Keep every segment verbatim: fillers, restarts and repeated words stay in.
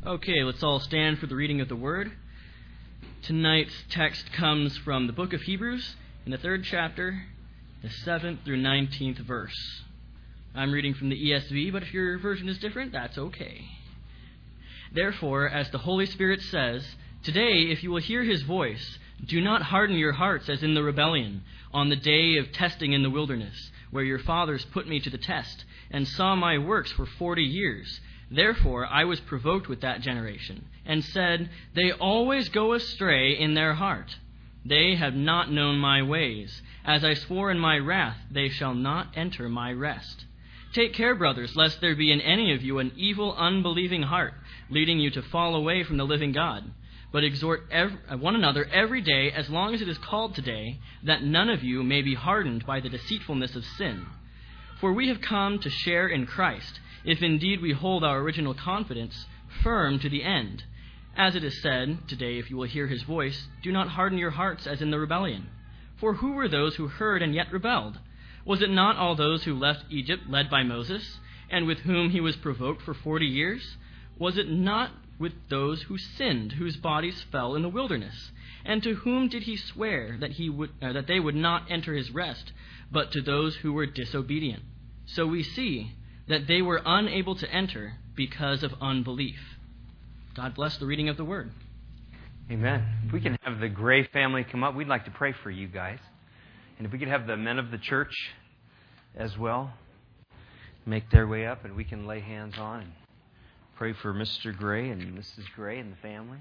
Okay, let's all stand for the reading of the Word. Tonight's text comes from the book of Hebrews, in the third chapter, the seventh through nineteenth verse. I'm reading from the E S V, but if your version is different, that's okay. Therefore, as the Holy Spirit says, today, if you will hear His voice, do not harden your hearts as in the rebellion, on the day of testing in the wilderness, where your fathers put me to the test, and saw my works for forty years. Therefore I was provoked with that generation, and said, they always go astray in their heart. They have not known my ways. As I swore in my wrath, they shall not enter my rest. Take care, brothers, lest there be in any of you an evil, unbelieving heart, leading you to fall away from the living God. But exhort every, one another every day, as long as it is called today, that none of you may be hardened by the deceitfulness of sin. For we have come to share in Christ, if indeed we hold our original confidence firm to the end. As it is said, today if you will hear His voice, do not harden your hearts as in the rebellion. For who were those who heard and yet rebelled? Was it not all those who left Egypt led by Moses, and with whom he was provoked for forty years? Was it not with those who sinned, whose bodies fell in the wilderness? And to whom did he swear that he would uh, that they would not enter his rest, but to those who were disobedient? So we see that they were unable to enter because of unbelief. God bless the reading of the Word. Amen. If we can have the Gray family come up, we'd like to pray for you guys. And if we could have the men of the church as well make their way up, and we can lay hands on and pray for Mister Gray and Missus Gray and the family.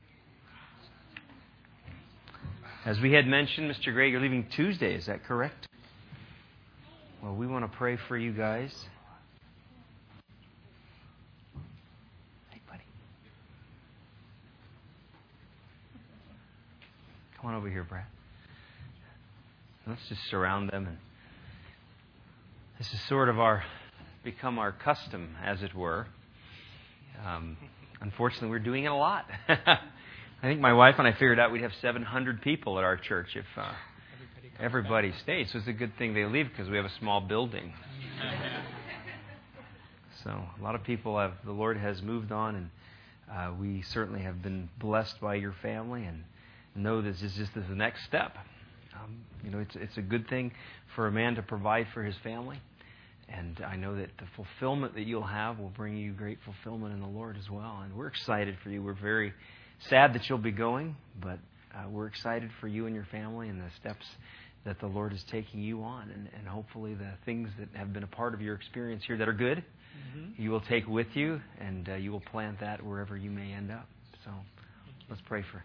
As we had mentioned, Mister Gray, you're leaving Tuesday, is that correct? Well, we want to pray for you guys. Hey, buddy. Come on over here, Brad. Let's just surround them. And this is sort of our, become our custom, as it were. Um, unfortunately, we're doing it a lot. I think my wife and I figured out we'd have seven hundred people at our church if uh, everybody stayed. So it's a good thing they leave because we have a small building. So a lot of people have, the Lord has moved on, and uh, we certainly have been blessed by your family and know this is just the next step. Um, you know, it's it's a good thing for a man to provide for his family. And I know that the fulfillment that you'll have will bring you great fulfillment in the Lord as well. And we're excited for you. We're very sad that you'll be going, but uh, we're excited for you and your family and the steps that the Lord is taking you on. And, and hopefully the things that have been a part of your experience here that are good, mm-hmm. you will take with you, and uh, you will plant that wherever you may end up. So let's pray for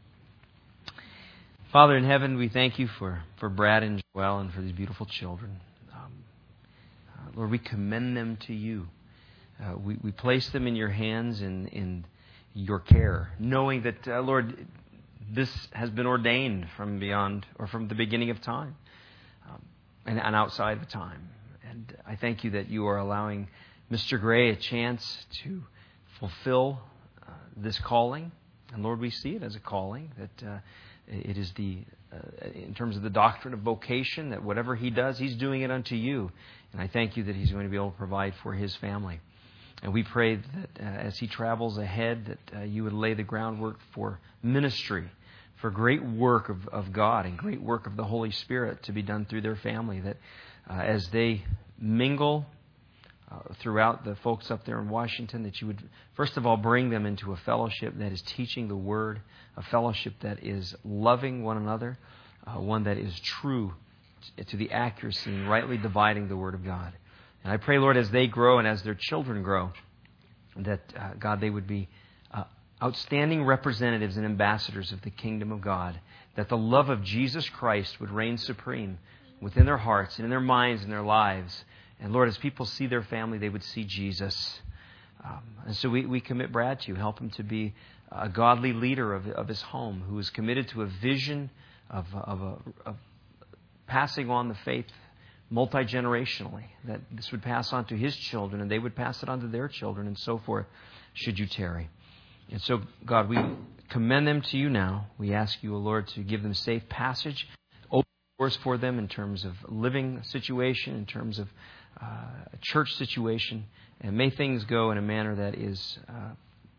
Father in heaven, we thank you for, for Brad and Joelle and for these beautiful children. Um, uh, Lord, we commend them to you. Uh, we, we place them in your hands in, in your care, knowing that, uh, Lord, this has been ordained from beyond or from the beginning of time um, and, and outside of time. And I thank you that you are allowing Mister Gray a chance to fulfill uh, this calling. And Lord, we see it as a calling that uh, it is the, uh, in terms of the doctrine of vocation, that whatever he does, he's doing it unto you. And I thank you that he's going to be able to provide for his family. And we pray that uh, as he travels ahead, that uh, you would lay the groundwork for ministry, for great work of, of God and great work of the Holy Spirit to be done through their family, that uh, as they mingle uh, throughout the folks up there in Washington, that you would, first of all, bring them into a fellowship that is teaching the Word, a fellowship that is loving one another, uh, one that is true t- to the accuracy and rightly dividing the Word of God. And I pray, Lord, as they grow and as their children grow, that, uh, God, they would be uh, outstanding representatives and ambassadors of the kingdom of God, that the love of Jesus Christ would reign supreme within their hearts and in their minds and their lives. And Lord, as people see their family, they would see Jesus. Um, and so we, we commit Brad to you. Help him to be a godly leader of, of his home who is committed to a vision of, of, a, of passing on the faith multi-generationally, that this would pass on to his children and they would pass it on to their children and so forth, should you tarry. And so, God, we commend them to you now. We ask you, O Lord, to give them safe passage, open doors for them in terms of living situation, in terms of uh, a church situation, and may things go in a manner that is uh,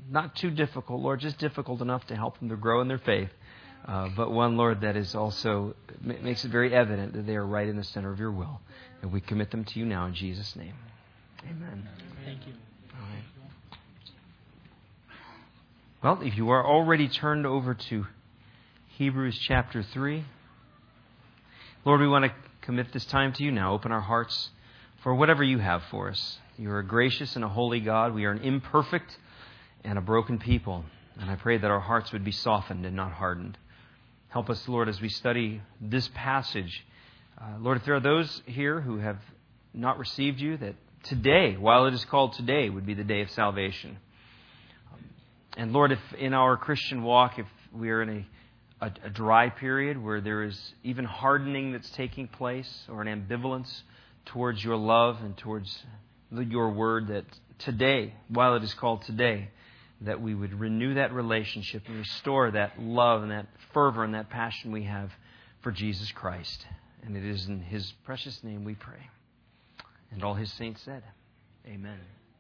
not too difficult, Lord, just difficult enough to help them to grow in their faith. Uh, but one, Lord, that is also makes it very evident that they are right in the center of your will. And we commit them to you now in Jesus' name. Amen. Thank you. All right. Well, if you are already turned over to Hebrews chapter three, Lord, we want to commit this time to you now. Open our hearts for whatever you have for us. You are a gracious and a holy God. We are an imperfect and a broken people. And I pray that our hearts would be softened and not hardened. Help us, Lord, as we study this passage. Uh, Lord, if there are those here who have not received you, that today, while it is called today, would be the day of salvation. Um, and Lord, if in our Christian walk, if we are in a, a, a dry period where there is even hardening that's taking place or an ambivalence towards your love and towards your word, that today, while it is called today, that we would renew that relationship and restore that love and that fervor and that passion we have for Jesus Christ. And it is in His precious name we pray. And all His saints said, amen.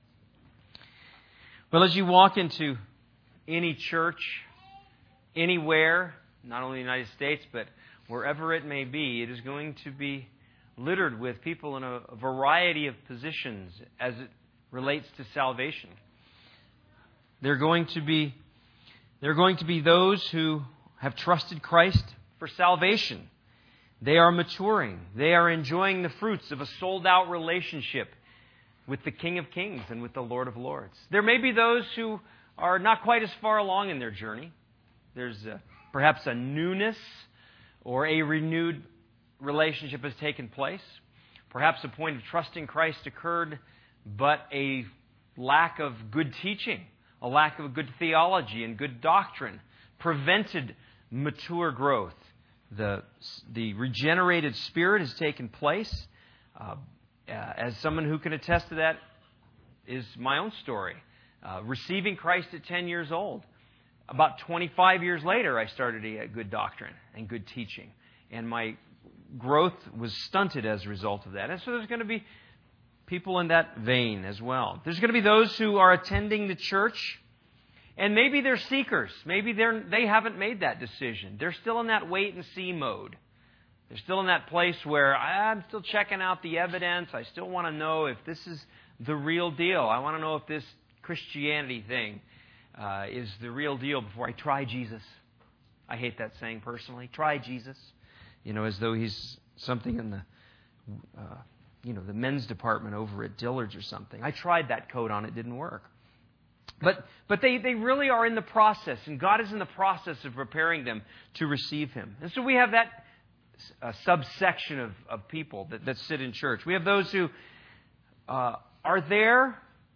Well, as you walk into any church, anywhere, not only in the United States, but wherever it may be, it is going to be littered with people in a variety of positions as it relates to salvation. They're going to be, they're going to be those who have trusted Christ for salvation. They are maturing. They are enjoying the fruits of a sold-out relationship with the King of Kings and with the Lord of Lords. There may be those who are not quite as far along in their journey. There's a, perhaps a newness or a renewed relationship has taken place. Perhaps a point of trusting Christ occurred, but a lack of good teaching, a lack of good theology and good doctrine prevented mature growth. The, the regenerated spirit has taken place. Uh, as someone who can attest to that is my own story. Uh, receiving Christ at ten years old. About twenty-five years later, I started to get good doctrine and good teaching. And my growth was stunted as a result of that. And so there's going to be people in that vein as well. There's going to be those who are attending the church, and maybe they're seekers. Maybe they're, they haven't made that decision. They're still in that wait and see mode. They're still in that place where I'm still checking out the evidence. I still want to know if this is the real deal. I want to know if this Christianity thing uh, is the real deal before I try Jesus. I hate that saying personally. Try Jesus. You know, as though He's something in the, uh, you know, the men's department over at Dillard's or something. I tried that coat on. It didn't work. But but they, they really are in the process, and God is in the process of preparing them to receive Him. And so we have that uh, subsection of, of people that, that sit in church. We have those who uh, are there,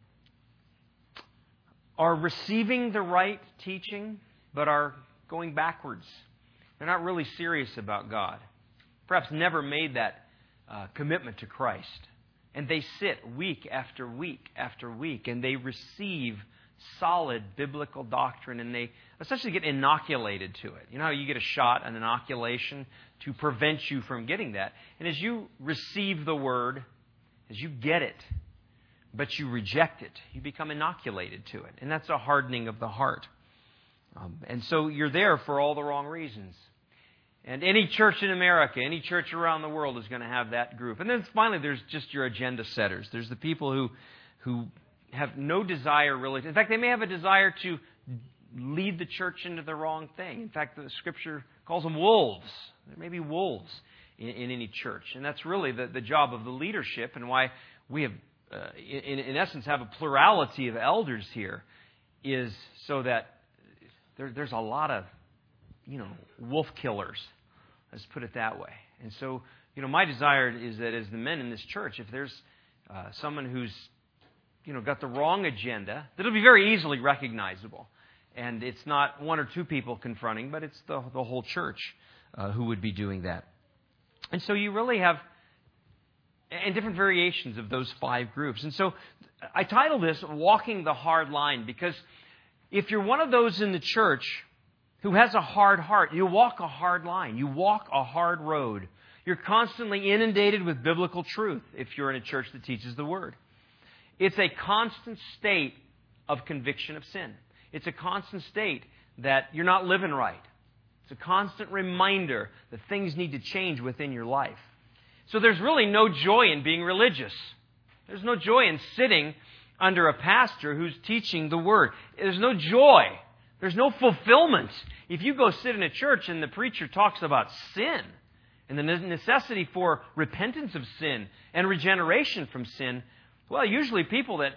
are receiving the right teaching, but are going backwards. They're not really serious about God. Perhaps never made that uh, commitment to Christ. And they sit week after week after week, and they receive solid biblical doctrine, and they essentially get inoculated to it. You know how you get a shot, an inoculation, to prevent you from getting that. And as you receive the Word, as you get it, but you reject it, you become inoculated to it. And that's a hardening of the heart. Um, and so you're there for all the wrong reasons. And any church in America, any church around the world is going to have that group. And then finally, there's just your agenda setters. There's the people who who have no desire really. In fact, they may have a desire to lead the church into the wrong thing. In fact, the Scripture calls them wolves. There may be wolves in, in any church. And that's really the, the job of the leadership, and why we have, uh, in, in essence, have a plurality of elders here, is so that there, there's a lot of, you know, wolf killers. Let's put it that way. And so, you know, my desire is that as the men in this church, if there's uh, someone who's, you know, got the wrong agenda, that'll be very easily recognizable. And it's not one or two people confronting, but it's the, the whole church uh, who would be doing that. And so you really have, and different variations of those five groups. And so I titled this Walking the Hard Line, because if you're one of those in the church who has a hard heart, you walk a hard line. You walk a hard road. You're constantly inundated with biblical truth if you're in a church that teaches the Word. It's a constant state of conviction of sin. It's a constant state that you're not living right. It's a constant reminder that things need to change within your life. So there's really no joy in being religious. There's no joy in sitting under a pastor who's teaching the Word. There's no joy. There's no fulfillment. If you go sit in a church and the preacher talks about sin and the necessity for repentance of sin and regeneration from sin, well, usually people that,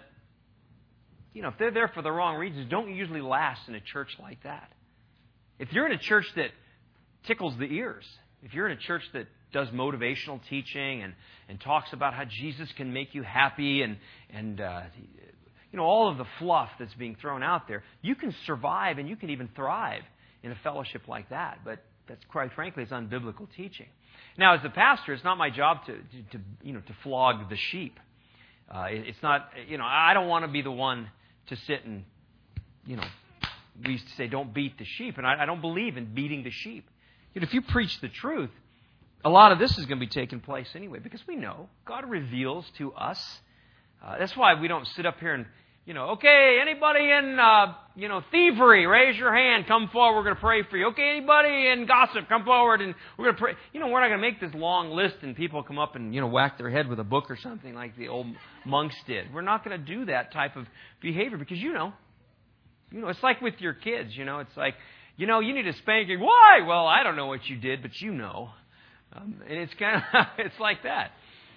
you know, if they're there for the wrong reasons, don't usually last in a church like that. If you're in a church that tickles the ears, if you're in a church that does motivational teaching and, and talks about how Jesus can make you happy and, and uh, you know, all of the fluff that's being thrown out there, you can survive and you can even thrive in a fellowship like that. But that's, quite frankly, it's unbiblical teaching. Now, as a pastor, it's not my job to, to, to you know, to flog the sheep. Uh, it, it's not, you know, I don't want to be the one to sit and, you know, we used to say, don't beat the sheep. And I, I don't believe in beating the sheep. You know, if you preach the truth, a lot of this is going to be taking place anyway, because we know God reveals to us. Uh, that's why we don't sit up here and, you know, okay, anybody in, uh, you know, thievery, raise your hand, come forward, we're going to pray for you. Okay, anybody in gossip, come forward and we're going to pray. You know, we're not going to make this long list and people come up and, you know, whack their head with a book or something like the old monks did. We're not going to do that type of behavior because, you know, you know, it's like with your kids, you know, it's like, you know, you need a spanking. Why? Well, I don't know what you did, but you know. Um, and it's kind of, it's like that.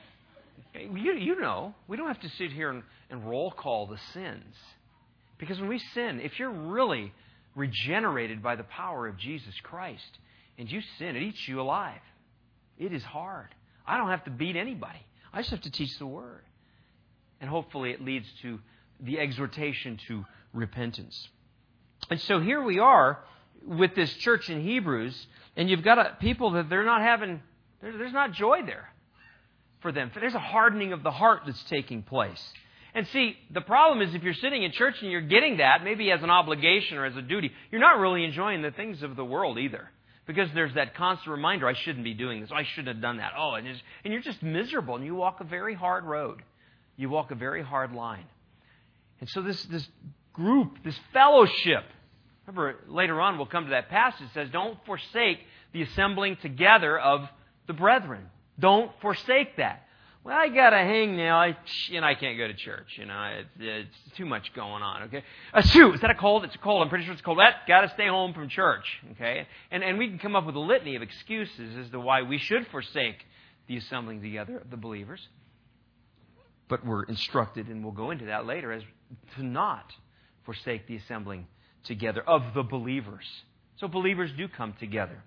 You, you know, we don't have to sit here and, and roll call the sins. Because when we sin, if you're really regenerated by the power of Jesus Christ and you sin, it eats you alive. It is hard. I don't have to beat anybody. I just have to teach the Word. And hopefully it leads to the exhortation to repentance. And so here we are with this church in Hebrews, and you've got a, people that they're not having, there's not joy there for them. There's a hardening of the heart that's taking place. And see, the problem is if you're sitting in church and you're getting that, maybe as an obligation or as a duty, you're not really enjoying the things of the world either. Because there's that constant reminder, I shouldn't be doing this, I shouldn't have done that. Oh, and, and you're just miserable, and you walk a very hard road. You walk a very hard line. And so this, this group, this fellowship, remember, later on we'll come to that passage that says, don't forsake the assembling together of the brethren. Don't forsake that. Well, I got a hangnail, I, and I can't go to church. You know, it, it's too much going on, okay? A shoot, is that a cold? It's a cold. I'm pretty sure it's cold. That got to stay home from church, okay? And, and we can come up with a litany of excuses as to why we should forsake the assembling together of the believers. But we're instructed, and we'll go into that later, as to not forsake the assembling together of the believers. So believers do come together.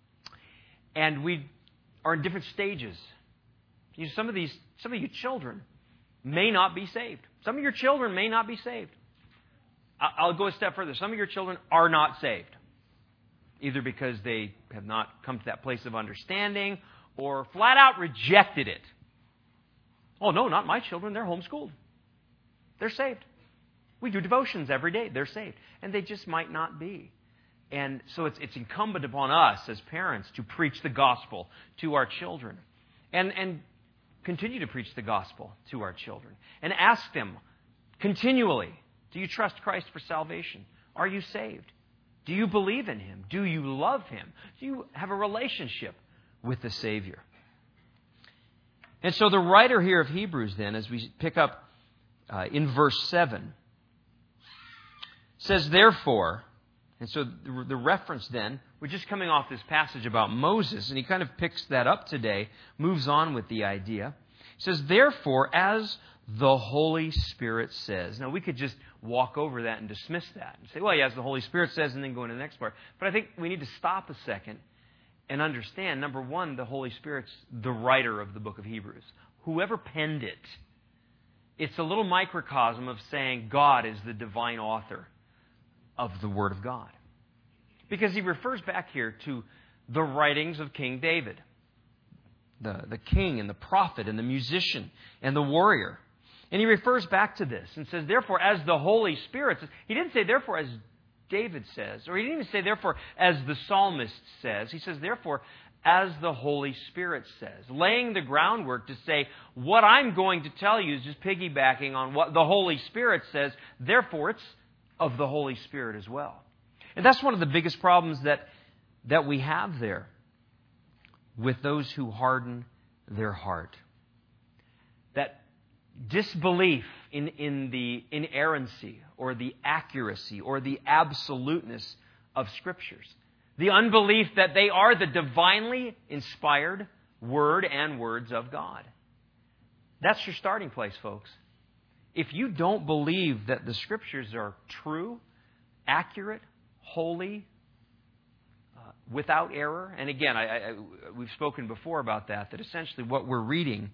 And we are in different stages. You know, some of these, some of you children may not be saved. Some of your children may not be saved. I'll go a step further. Some of your children are not saved. Either because they have not come to that place of understanding or flat out rejected it. Oh, no, not my children. They're homeschooled. They're saved. We do devotions every day. They're saved. And they just might not be. And so it's, it's incumbent upon us as parents to preach the gospel to our children. And, and continue to preach the gospel to our children. And ask them continually, do you trust Christ for salvation? Are you saved? Do you believe in Him? Do you love Him? Do you have a relationship with the Savior? And so the writer here of Hebrews then, as we pick up uh, in verse seven, says, therefore, and so the, the reference then, we're just coming off this passage about Moses, and he kind of picks that up today, moves on with the idea. He says, therefore, as the Holy Spirit says. Now, we could just walk over that and dismiss that and say, well, yeah, as the Holy Spirit says, and then go into the next part. But I think we need to stop a second and understand, number one, the Holy Spirit's the writer of the book of Hebrews. Whoever penned it, it's a little microcosm of saying God is the divine author of the Word of God. Because he refers back here to the writings of King David. The, the king and the prophet and the musician and the warrior. And he refers back to this and says, therefore, as the Holy Spirit says. He didn't say, therefore, as David says. Or he didn't even say, therefore, as the psalmist says. He says, therefore, as the Holy Spirit says. Laying the groundwork to say, what I'm going to tell you is just piggybacking on what the Holy Spirit says. Therefore, it's of the Holy Spirit as well. And that's one of the biggest problems that, that we have there with those who harden their heart. That disbelief in, in the inerrancy or the accuracy or the absoluteness of Scriptures. The unbelief that they are the divinely inspired Word and words of God. That's your starting place, folks. If you don't believe that the Scriptures are true, accurate, holy, uh, without error, and again, I, I, we've spoken before about that, that essentially what we're reading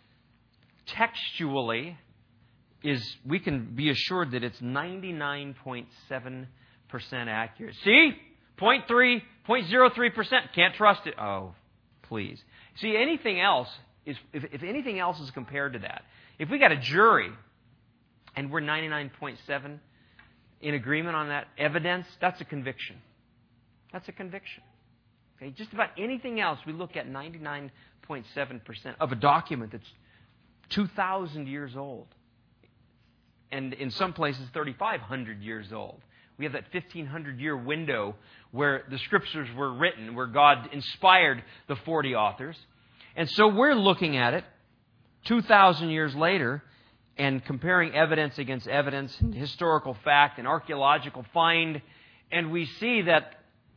textually is, we can be assured that it's ninety-nine point seven percent accurate. See? zero point three, zero point zero three percent. Can't trust it. Oh, please. See, anything else is, if, if anything else is compared to that, if we got a jury and we're ninety-nine point seven in agreement on that evidence, that's a conviction. That's a conviction. Okay? Just about anything else, we look at ninety-nine point seven percent of a document that's two thousand years old. And in some places, thirty-five hundred years old. We have that fifteen hundred year window where the Scriptures were written, where God inspired the forty authors. And so we're looking at it two thousand years later and comparing evidence against evidence and historical fact and archaeological find. And we see that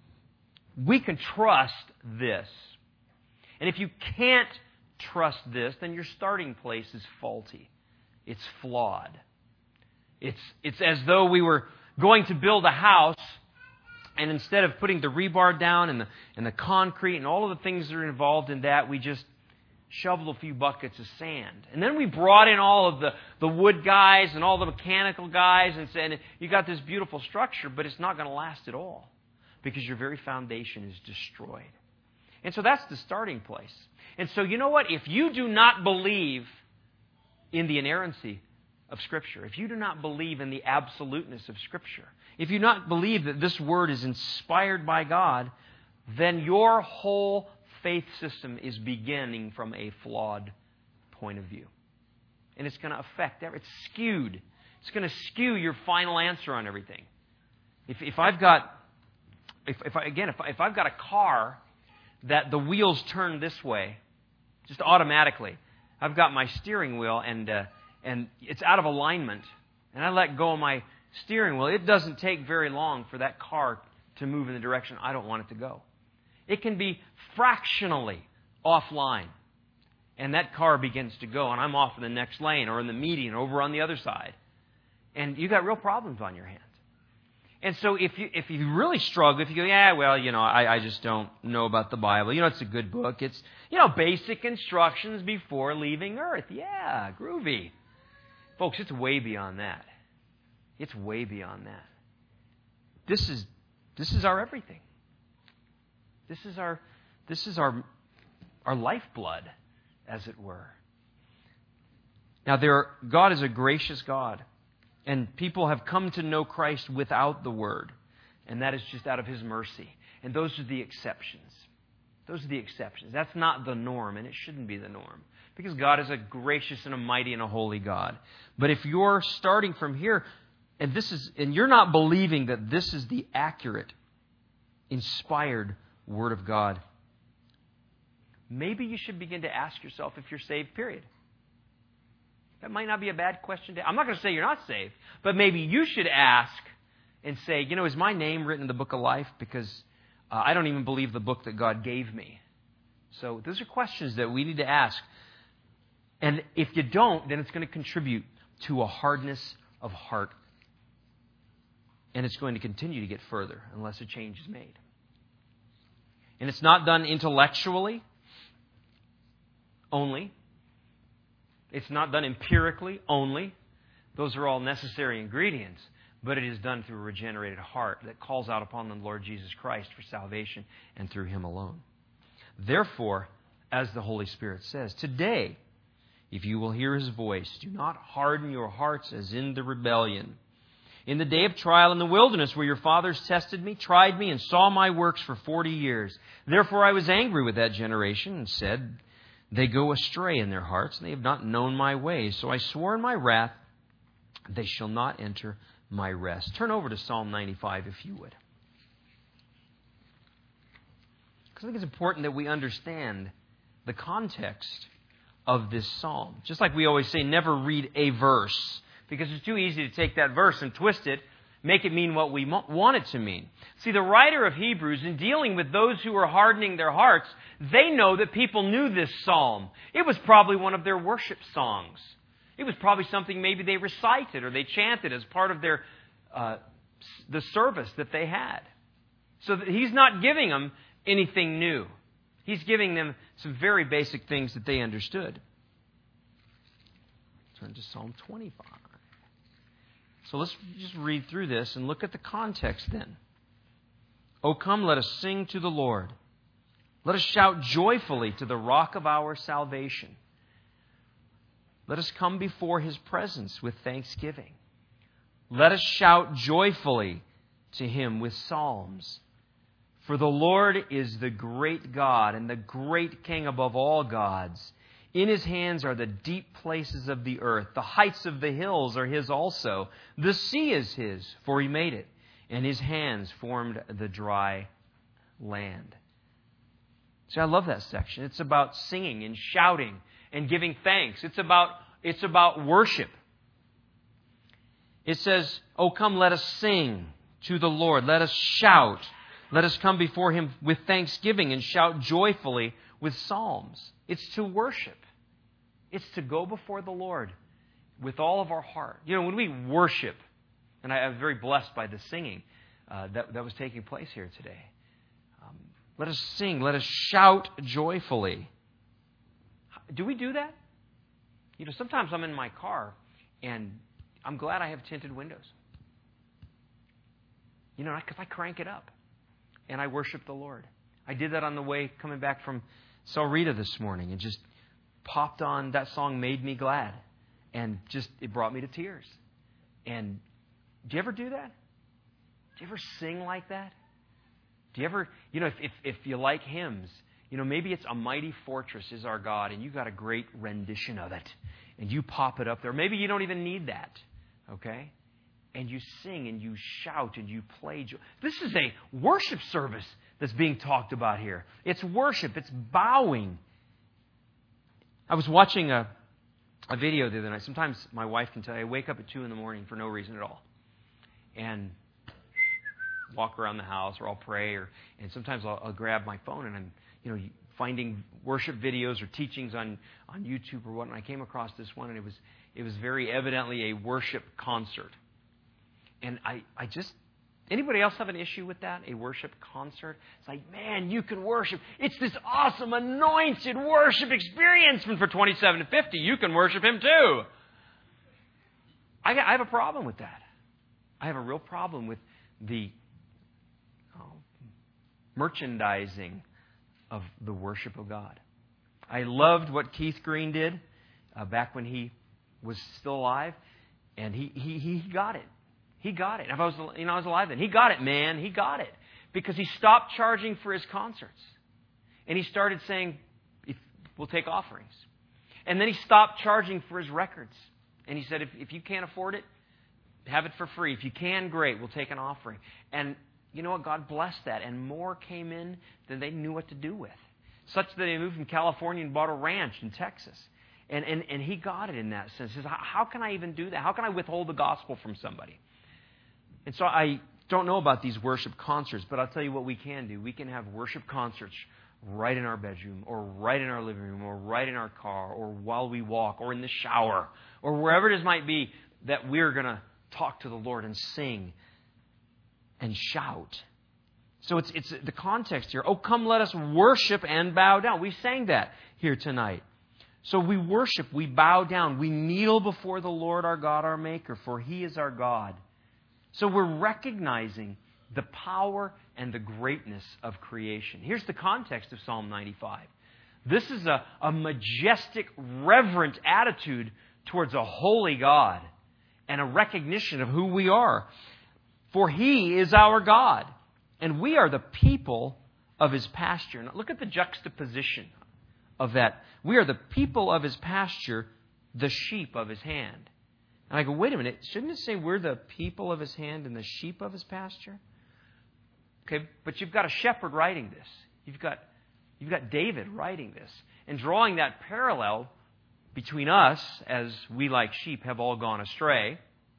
we can trust this. And if you can't trust this, then your starting place is faulty. It's flawed. It's, it's as though we were going to build a house, and instead of putting the rebar down and the, and the concrete and all of the things that are involved in that, we just shoveled a few buckets of sand. And then we brought in all of the, the wood guys and all the mechanical guys and said, you got this beautiful structure, but it's not going to last at all because your very foundation is destroyed. And so that's the starting place. And so you know what? If you do not believe in the inerrancy of Scripture, if you do not believe in the absoluteness of Scripture, if you do not believe that this Word is inspired by God, then your whole faith system is beginning from a flawed point of view. And it's going to affect everything. It's skewed. It's going to skew your final answer on everything. If, if I've got, if, if I, again, if, I, if I've got a car that the wheels turn this way, just automatically, I've got my steering wheel and uh, and it's out of alignment, and I let go of my steering wheel, it doesn't take very long for that car to move in the direction I don't want it to go. It can be fractionally offline, and that car begins to go, and I'm off in the next lane or in the median over on the other side. And you've got real problems on your hands. And so if you if you really struggle, if you go, yeah, well, you know, I, I just don't know about the Bible. You know, it's a good book. It's, you know, basic instructions before leaving earth. Yeah, groovy. Folks, it's way beyond that. It's way beyond that. This is this is our everything. This is our this is our our lifeblood, as it were. Now, there, God is a gracious God, and people have come to know Christ without the Word, and that is just out of His mercy. And those are the exceptions. Those are the exceptions. That's not the norm, and it shouldn't be the norm, because God is a gracious and a mighty and a holy God. But if you're starting from here, and this is, and you're not believing that this is the accurate, inspired Word of God, maybe you should begin to ask yourself if you're saved, period. That might not be a bad question to ask. I'm not going to say you're not saved, but maybe you should ask and say, you know, is my name written in the book of life? Because uh, I don't even believe the book that God gave me. So those are questions that we need to ask. And if you don't, then it's going to contribute to a hardness of heart. And it's going to continue to get further unless a change is made. And it's not done intellectually only. It's not done empirically only. Those are all necessary ingredients. But it is done through a regenerated heart that calls out upon the Lord Jesus Christ for salvation and through Him alone. Therefore, as the Holy Spirit says, today, if you will hear His voice, do not harden your hearts as in the rebellion. In the day of trial in the wilderness, where your fathers tested me, tried me, and saw my works for forty years. Therefore I was angry with that generation and said, they go astray in their hearts, and they have not known my ways. So I swore in my wrath, they shall not enter my rest. Turn over to Psalm ninety-five if you would. Because I think it's important that we understand the context of this psalm. Just like we always say, never read a verse, because it's too easy to take that verse and twist it, make it mean what we want it to mean. See, the writer of Hebrews, in dealing with those who were hardening their hearts, they know that people knew this psalm. It was probably one of their worship songs. It was probably something maybe they recited or they chanted as part of their uh, the service that they had. So that he's not giving them anything new. He's giving them some very basic things that they understood. Turn to Psalm twenty-five. So let's just read through this and look at the context then. O come, let us sing to the Lord. Let us shout joyfully to the rock of our salvation. Let us come before His presence with thanksgiving. Let us shout joyfully to Him with psalms. For the Lord is the great God and the great King above all gods. In His hands are the deep places of the earth. The heights of the hills are His also. The sea is His, for He made it, and His hands formed the dry land. See, I love that section. It's about singing and shouting and giving thanks. It's about, it's about worship. It says, "Oh, come, let us sing to the Lord. Let us shout. Let us come before Him with thanksgiving and shout joyfully with psalms." It's to worship. It's to go before the Lord with all of our heart. You know, when we worship, and I, I was very blessed by the singing uh, that, that was taking place here today. Um, let us sing. Let us shout joyfully. Do we do that? You know, sometimes I'm in my car, and I'm glad I have tinted windows. You know, because I crank it up, and I worship the Lord. I did that on the way coming back from Saw Rita this morning and just popped on that song, Made Me Glad. And just, it brought me to tears. And do you ever do that? Do you ever sing like that? Do you ever, you know, if, if, if you like hymns, you know, maybe it's A Mighty Fortress Is Our God, and you got a great rendition of it, and you pop it up there. Maybe you don't even need that, okay? And you sing and you shout and you play. This is a worship service that's being talked about here. It's worship. It's bowing. I was watching a, a video the other night. Sometimes my wife can tell you I wake up at two in the morning for no reason at all. And walk around the house, or I'll pray, or and sometimes I'll, I'll grab my phone and I'm, you know, finding worship videos or teachings on, on YouTube or what. And I came across this one, and it was it was very evidently a worship concert. And I, I just, anybody else have an issue with that? A worship concert? It's like, man, you can worship. It's this awesome anointed worship experience. And for twenty-seven to fifty, you can worship Him too. I, I have a problem with that. I have a real problem with the oh, merchandising of the worship of God. I loved what Keith Green did uh, back when he was still alive, and he he he got it. He got it. If I was, you know, I was alive then. He got it, man. He got it. Because he stopped charging for his concerts. And he started saying, if, we'll take offerings. And then he stopped charging for his records. And he said, if, if you can't afford it, have it for free. If you can, great. We'll take an offering. And you know what? God blessed that. And more came in than they knew what to do with. Such that they moved from California and bought a ranch in Texas. And, and, and he got it in that sense. He says, how can I even do that? How can I withhold the gospel from somebody? And so I don't know about these worship concerts, but I'll tell you what we can do. We can have worship concerts right in our bedroom, or right in our living room, or right in our car, or while we walk, or in the shower, or wherever it is might be, that we're going to talk to the Lord and sing and shout. So it's it's the context here. Oh, come, let us worship and bow down. We sang that here tonight. So we worship, we bow down, we kneel before the Lord our God, our Maker, for He is our God. So we're recognizing the power and the greatness of creation. Here's the context of Psalm ninety-five. This is a, a majestic, reverent attitude towards a holy God and a recognition of who we are. For He is our God, and we are the people of His pasture. Now look at the juxtaposition of that. We are the people of His pasture, the sheep of His hand. And I go, wait a minute, shouldn't it say we're the people of his hand and the sheep of his pasture? Okay, but you've got a shepherd writing this. You've got, you've got David writing this. And drawing that parallel between us, as we like sheep have all gone astray,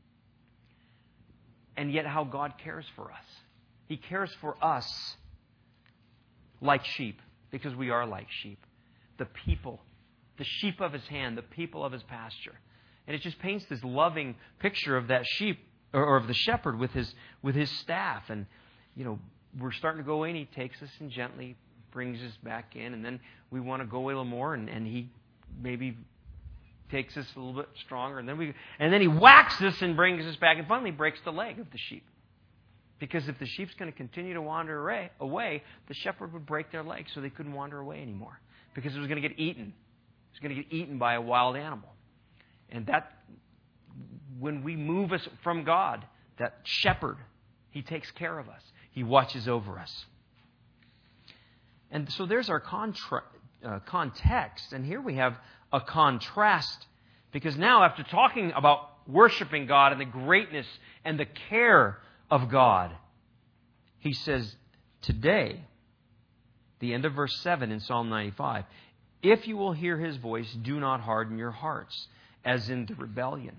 and yet how God cares for us. He cares for us like sheep, because we are like sheep. The people, the sheep of his hand, the people of his pasture. And it just paints this loving picture of that sheep, or, or of the shepherd with his with his staff. And, you know, we're starting to go in, he takes us and gently brings us back in, and then we want to go a little more, and, and he maybe takes us a little bit stronger, and then we and then he whacks us and brings us back, and finally breaks the leg of the sheep. Because if the sheep's going to continue to wander away, away, the shepherd would break their legs so they couldn't wander away anymore. Because it was going to get eaten. It was going to get eaten by a wild animal. And that, when we move us from God, that shepherd, he takes care of us. He watches over us. And so there's our contra- uh, context. And here we have a contrast. Because now, after talking about worshiping God and the greatness and the care of God, he says, today, the end of verse seven in Psalm ninety-five, if you will hear his voice, do not harden your hearts, as in the rebellion,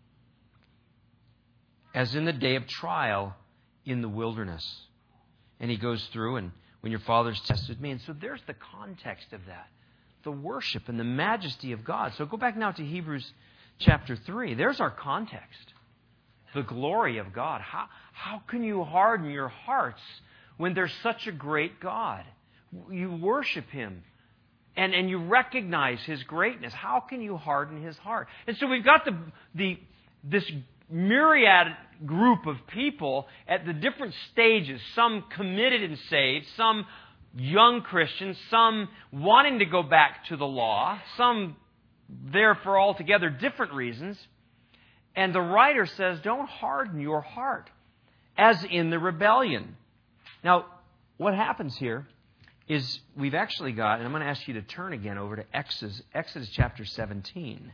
as in the day of trial in the wilderness. And he goes through, and when your fathers tested me. And so there's the context of that, the worship and the majesty of God. So go back now to Hebrews chapter three. There's our context. The glory of God. How, how can you harden your hearts when there's such a great God? You worship him and, and you recognize his greatness. How can you harden his heart? And so we've got the, the this myriad group of people at the different stages. Some committed and saved, some young Christians, some wanting to go back to the law, some there for altogether different reasons. And the writer says, don't harden your heart, as in the rebellion. Now, what happens here is we've actually got, and I'm going to ask you to turn again over to Exodus, Exodus chapter seventeen.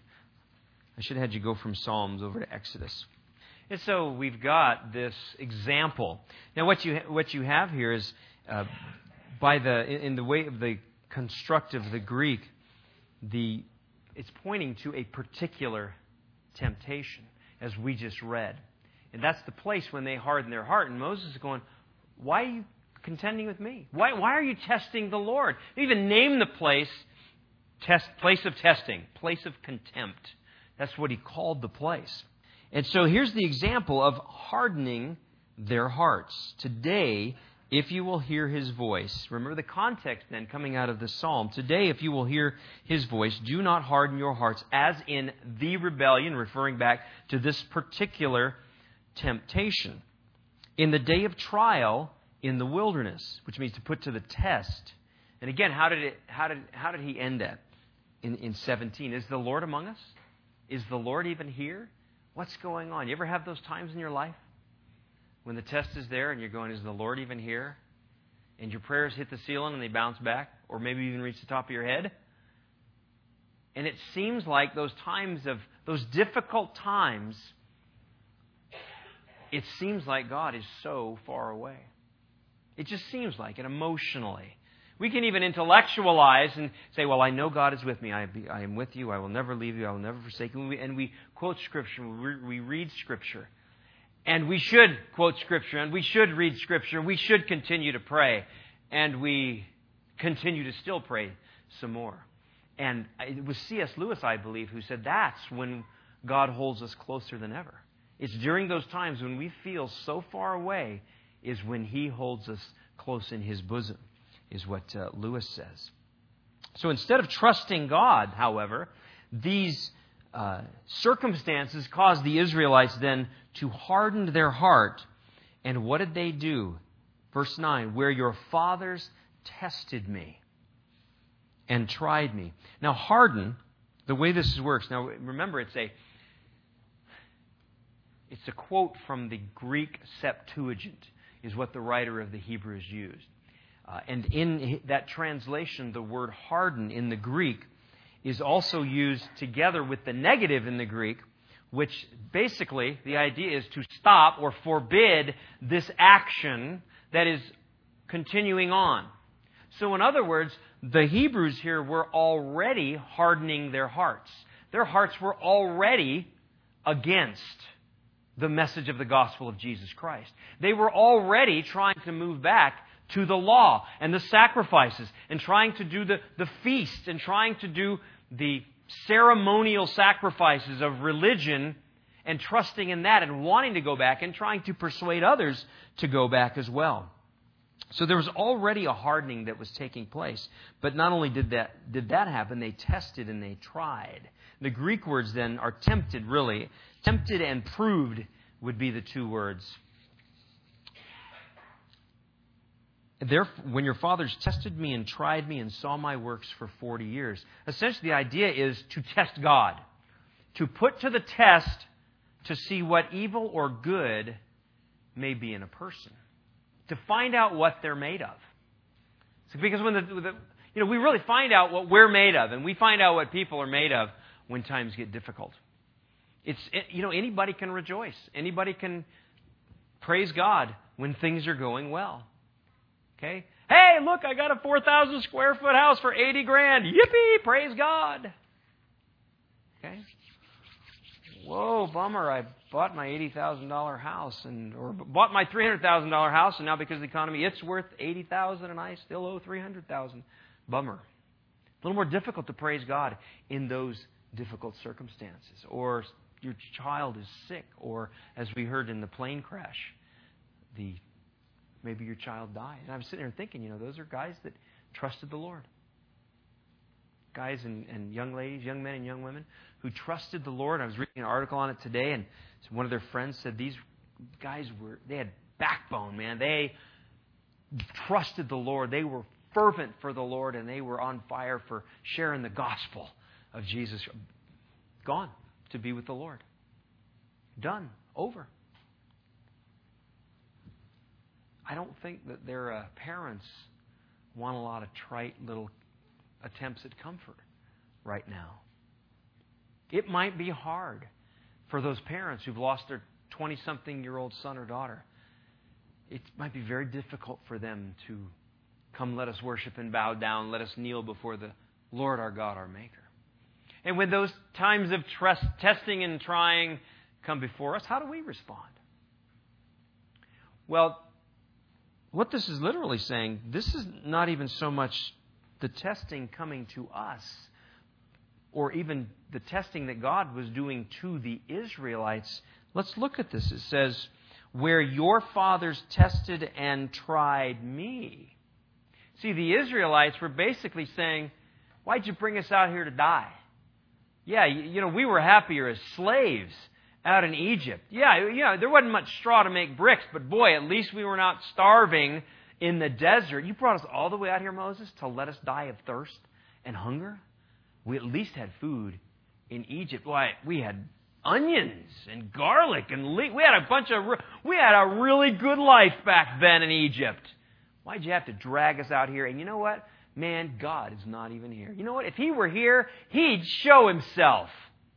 I should have had you go from Psalms over to Exodus. And so we've got this example. Now, what you what you have here is, uh, by the in the way of the construct of the Greek, the it's pointing to a particular temptation, as we just read. And that's the place when they harden their heart. And Moses is going, why are you contending with me? Why, why are you testing the Lord? They even name the place, test, place of testing, place of contempt. That's what he called the place. And so here's the example of hardening their hearts. Today, if you will hear his voice. Remember the context then coming out of the psalm. Today, if you will hear his voice, do not harden your hearts, as in the rebellion, referring back to this particular temptation. In the day of trial in the wilderness, which means to put to the test. And again, how did it how did how did he end that? In in seventeen. Is the Lord among us? Is the Lord even here? What's going on? You ever have those times in your life when the test is there and you're going, is the Lord even here? And your prayers hit the ceiling and they bounce back, or maybe even reach the top of your head. And it seems like those times of, those difficult times, it seems like God is so far away. It just seems like it emotionally. We can even intellectualize and say, well, I know God is with me. I, be, I am with you. I will never leave you. I will never forsake you. And we quote Scripture. We read Scripture. And we should quote Scripture, and we should read Scripture. We should continue to pray, and we continue to still pray some more. And it was C S Lewis, I believe, who said that's when God holds us closer than ever. It's during those times when we feel so far away is when he holds us close in his bosom, is what uh, Lewis says. So instead of trusting God, however, these Uh, circumstances caused the Israelites then to harden their heart. And what did they do? Verse nine, where your fathers tested me and tried me. Now harden, the way this works, now remember it's a it's a quote from the Greek Septuagint, is what the writer of the Hebrews used. Uh, and in that translation, the word harden in the Greek is also used together with the negative in the Greek, which basically the idea is to stop or forbid this action that is continuing on. So in other words, the Hebrews here were already hardening their hearts. Their hearts were already against the message of the gospel of Jesus Christ. They were already trying to move back to the law and the sacrifices and trying to do the, the feast and trying to do the ceremonial sacrifices of religion and trusting in that and wanting to go back and trying to persuade others to go back as well. So there was already a hardening that was taking place. But not only did that, did that happen, they tested and they tried. The Greek words then are tempted, really. Tempted and proved would be the two words. Therefore, when your fathers tested me and tried me and saw my works for forty years. Essentially, the idea is to test God. To put to the test to see what evil or good may be in a person. To find out what they're made of. So because when the, the you know we really find out what we're made of, and we find out what people are made of when times get difficult. It's it, you know anybody can rejoice, anybody can praise God when things are going well. Okay, hey, look, I got a four thousand square foot house for eighty grand. Yippee! Praise God. Okay. Whoa, bummer! I bought my eighty thousand dollar house, and or bought my three hundred thousand dollar house, and now because of the economy, it's worth eighty thousand, and I still owe three hundred thousand. Bummer. A little more difficult to praise God in those difficult circumstances. Or your child is sick, or as we heard in the plane crash, the maybe your child died. And I'm sitting there thinking, you know, those are guys that trusted the Lord. Guys and, and young ladies, young men and young women who trusted the Lord. I was reading an article on it today, and one of their friends said these guys were, they had backbone, man. They trusted the Lord. They were fervent for the Lord, and they were on fire for sharing the gospel of Jesus. Gone to be with the Lord. Done. Over. I don't think that their uh, parents want a lot of trite little attempts at comfort right now. It might be hard for those parents who've lost their twenty-something-year-old son or daughter. It might be very difficult for them to come, let us worship and bow down, let us kneel before the Lord our God, our Maker. And when those times of trust, testing and trying come before us, how do we respond? Well, what this is literally saying, this is not even so much the testing coming to us, or even the testing that God was doing to the Israelites. Let's look at this. It says, where your fathers tested and tried me. See, the Israelites were basically saying, why'd you bring us out here to die? Yeah, you, you know, we were happier as slaves out in Egypt. Yeah, you know, there wasn't much straw to make bricks, but boy, at least we were not starving in the desert. You brought us all the way out here, Moses, to let us die of thirst and hunger? We at least had food in Egypt. Why, we had onions and garlic and le- we had a bunch of re- we had a really good life back then in Egypt. Why'd you have to drag us out here? And you know what? Man, God is not even here. You know what? If He were here, He'd show Himself.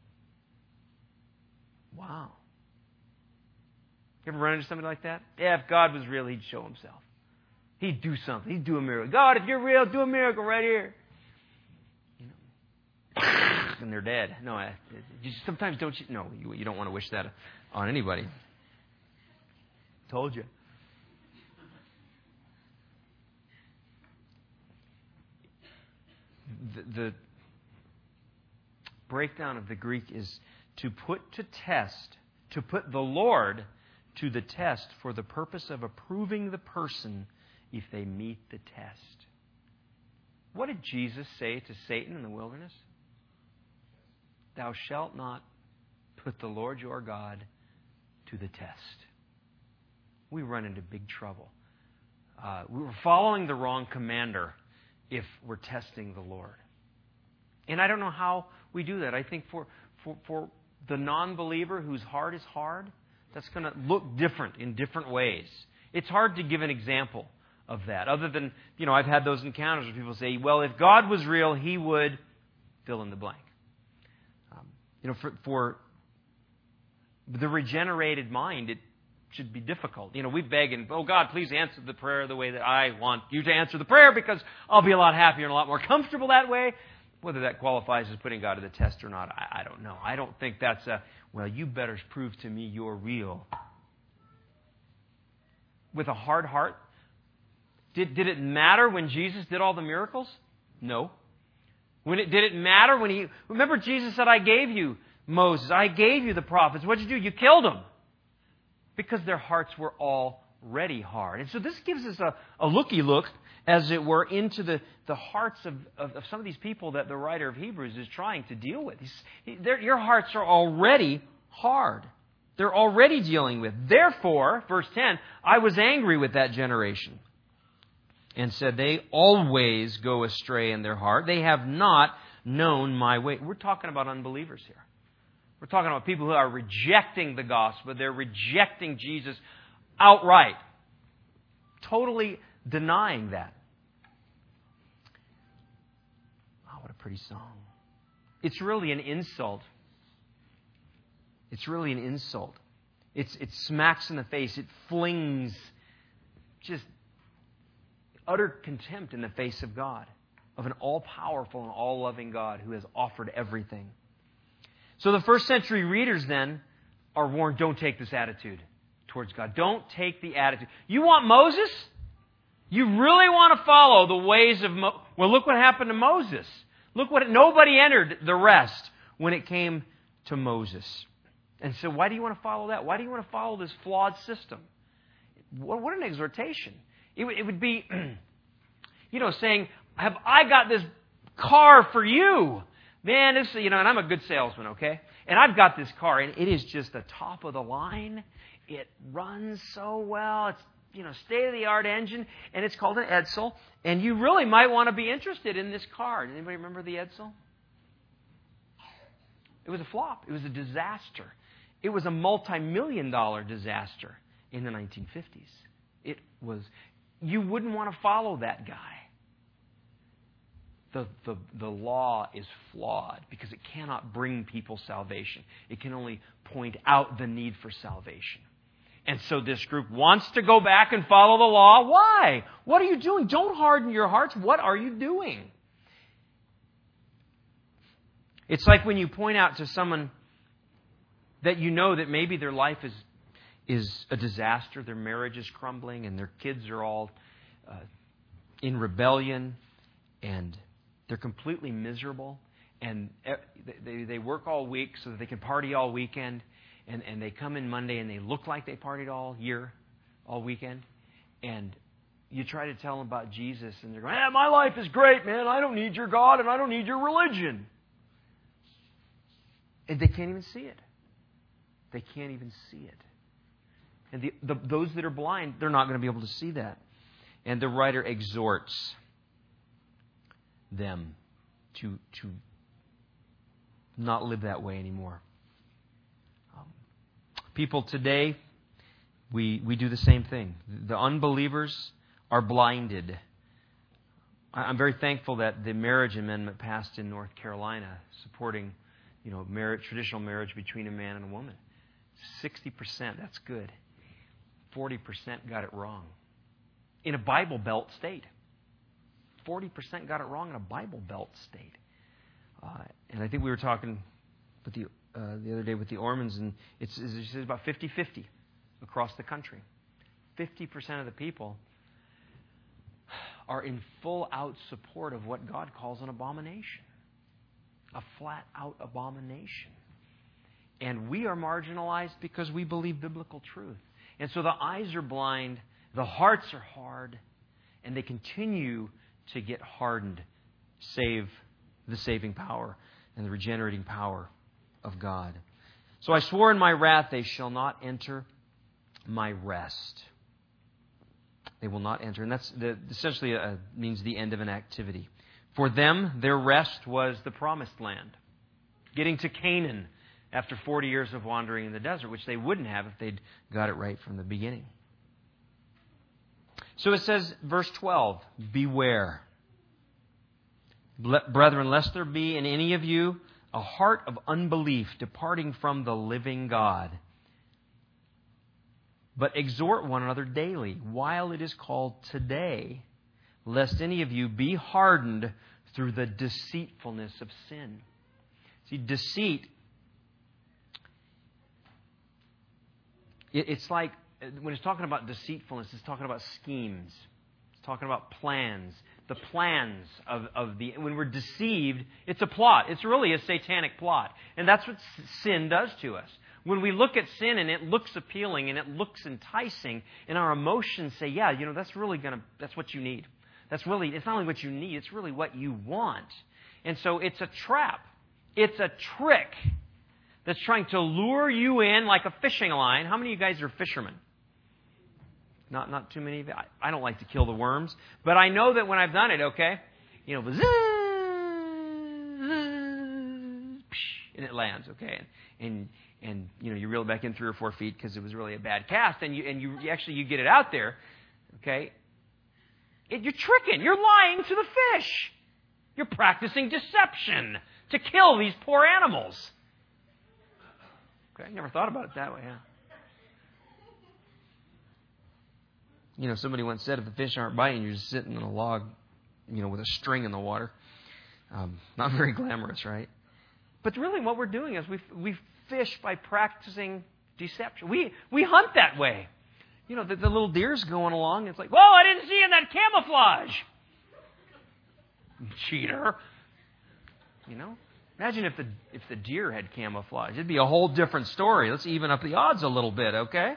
Wow. You ever run into somebody like that? Yeah, if God was real, He'd show Himself. He'd do something. He'd do a miracle. God, if you're real, do a miracle right here. You know, and they're dead. No, I, you sometimes don't you? No, you, you don't want to wish that on anybody. Told you. The, the breakdown of the Greek is to put to test, to put the Lord to the test for the purpose of approving the person if they meet the test. What did Jesus say to Satan in the wilderness? Thou shalt not put the Lord your God to the test. We run into big trouble. Uh, we were following the wrong commander if we're testing the Lord. And I don't know how we do that. I think for, for, for the non-believer whose heart is hard, that's going to look different in different ways. It's hard to give an example of that. Other than, you know, I've had those encounters where people say, well, if God was real, He would fill in the blank. Um, you know, for, for the regenerated mind, it should be difficult. You know, we beg and, oh God, please answer the prayer the way that I want you to answer the prayer because I'll be a lot happier and a lot more comfortable that way. Whether that qualifies as putting God to the test or not, I, I don't know. I don't think that's a, well, you better prove to me you're real. With a hard heart, did, did it matter when Jesus did all the miracles? No. When it, did it matter when he, remember Jesus said, I gave you Moses, I gave you the prophets. What did you do? You killed them. Because their hearts were already hard. And so this gives us a, a looky look, as it were, into the, the hearts of, of, of some of these people that the writer of Hebrews is trying to deal with. He's, he, your hearts are already hard. They're already dealing with. Therefore, verse ten, I was angry with that generation and said, they always go astray in their heart. They have not known my way. We're talking about unbelievers here. We're talking about people who are rejecting the gospel. They're rejecting Jesus outright. Totally denying that. Oh, what a pretty song. It's really an insult. It's really an insult. It's, it smacks in the face. It flings just utter contempt in the face of God, of an all-powerful and all-loving God who has offered everything. So the first century readers then are warned, don't take this attitude towards God. Don't take the attitude. You want Moses? You really want to follow the ways of Moses? Well, look what happened to Moses. Look what, nobody entered the rest when it came to Moses. And so why do you want to follow that? Why do you want to follow this flawed system? What, what an exhortation. It, it would be, you know, saying, have I got this car for you? Man, this, you know, and I'm a good salesman, okay? And I've got this car, and it is just the top of the line. It runs so well. It's, you know, state-of-the-art engine, and it's called an Edsel. And you really might want to be interested in this car. Does anybody remember the Edsel? It was a flop. It was a disaster. It was a multi-million dollar disaster in the nineteen fifties. It was, you wouldn't want to follow that guy. The, the, the law is flawed because it cannot bring people salvation. It can only point out the need for salvation. And so this group wants to go back and follow the law. Why? What are you doing? Don't harden your hearts. What are you doing? It's like when you point out to someone that you know that maybe their life is, is a disaster, their marriage is crumbling, and their kids are all uh, in rebellion, and they're completely miserable, and they, they work all week so that they can party all weekend, and, and they come in Monday and they look like they partied all year, all weekend, and you try to tell them about Jesus, and they're going, eh, my life is great, man. I don't need your God, and I don't need your religion. And they can't even see it. They can't even see it. And the, the, those that are blind, they're not going to be able to see that. And the writer exhorts them to, to not live that way anymore. Um, people today, we, we do the same thing. The unbelievers are blinded. I'm very thankful that the marriage amendment passed in North Carolina supporting, you know, marriage, traditional marriage between a man and a woman. sixty percent, that's good. forty percent got it wrong. In a Bible Belt state. forty percent got it wrong in a Bible Belt state. Uh, and I think we were talking with the uh, the other day with the Ormans, and it's, it's about fifty-fifty across the country. fifty percent of the people are in full-out support of what God calls an abomination. A flat-out abomination. And we are marginalized because we believe biblical truth. And so the eyes are blind, the hearts are hard, and they continue to get hardened, save the saving power and the regenerating power of God. So I swore in my wrath, they shall not enter my rest. They will not enter. And that's the, essentially uh, means the end of an activity. For them, their rest was the promised land. Getting to Canaan after forty years of wandering in the desert, which they wouldn't have if they'd got it right from the beginning. So it says, verse twelve, beware. Brethren, lest there be in any of you a heart of unbelief departing from the living God. But exhort one another daily, while it is called today, lest any of you be hardened through the deceitfulness of sin. See, deceit, it's like, when it's talking about deceitfulness, it's talking about schemes. It's talking about plans. The plans of, of the... When we're deceived, it's a plot. It's really a satanic plot. And that's what sin does to us. When we look at sin and it looks appealing and it looks enticing, and our emotions say, yeah, you know, that's really going to... That's what you need. That's really... It's not only what you need, it's really what you want. And so it's a trap. It's a trick that's trying to lure you in like a fishing line. How many of you guys are fishermen? Not not too many of you. I, I don't like to kill the worms, but I know that when I've done it, okay, you know, and it lands, okay, and and, and you know you reel it back in three or four feet because it was really a bad cast, and you and you actually you get it out there, okay. It, you're tricking, you're lying to the fish, you're practicing deception to kill these poor animals. Okay, I never thought about it that way, huh? You know, somebody once said if the fish aren't biting, you're just sitting on a log, you know, with a string in the water. Um, not very glamorous, right? But really what we're doing is we we fish by practicing deception. We we hunt that way. You know, the, the little deer's going along. It's like, whoa, I didn't see in that camouflage. Cheater. You know? Imagine if the if the deer had camouflage. It'd be a whole different story. Let's even up the odds a little bit, okay?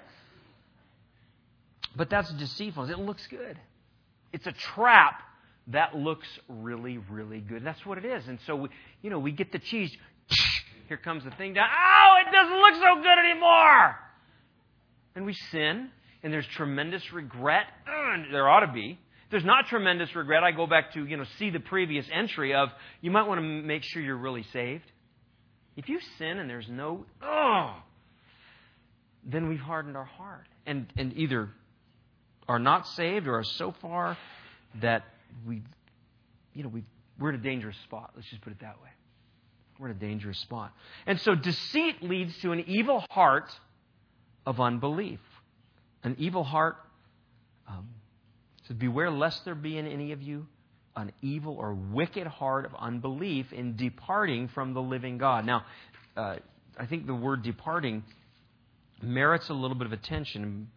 But that's deceitful. It looks good. It's a trap that looks really, really good. That's what it is. And so, we, you know, we get the cheese. Here comes the thing down. Oh, it doesn't look so good anymore. And we sin, and there's tremendous regret. And there ought to be. If there's not tremendous regret, I go back to, you know, see the previous entry of, you might want to make sure you're really saved. If you sin and there's no, oh, then we've hardened our heart. And, and either are not saved or are so far that we, you know, we we're in a dangerous spot. Let's just put it that way. We're in a dangerous spot. And so deceit leads to an evil heart of unbelief. An evil heart um, says, beware lest there be in any of you an evil or wicked heart of unbelief in departing from the living God. Now, uh, I think the word departing merits a little bit of attention.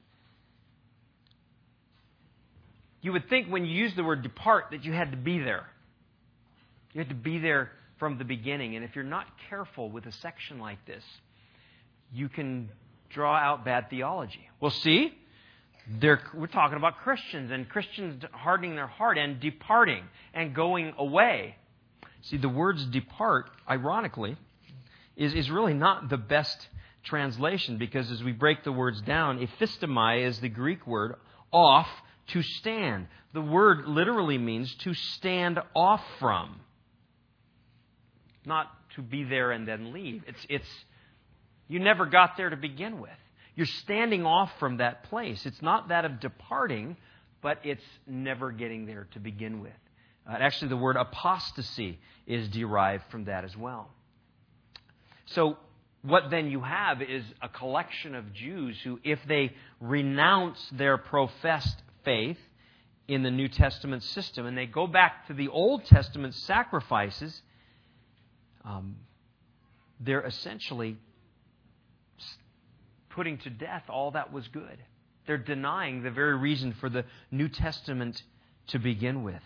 You would think when you use the word depart that you had to be there. You had to be there from the beginning. And if you're not careful with a section like this, you can draw out bad theology. Well, see, they're, we're talking about Christians and Christians hardening their heart and departing and going away. See, the words depart, ironically, is, is really not the best translation because as we break the words down, ephistomai is the Greek word off, to stand. The word literally means to stand off from. Not to be there and then leave. It's, it's, you never got there to begin with. You're standing off from that place. It's not that of departing, but it's never getting there to begin with. Uh, actually, the word apostasy is derived from that as well. So, what then you have is a collection of Jews who, if they renounce their professed faith in the New Testament system and they go back to the Old Testament sacrifices, um, they're essentially putting to death all that was good. They're denying the very reason for the New Testament to begin with.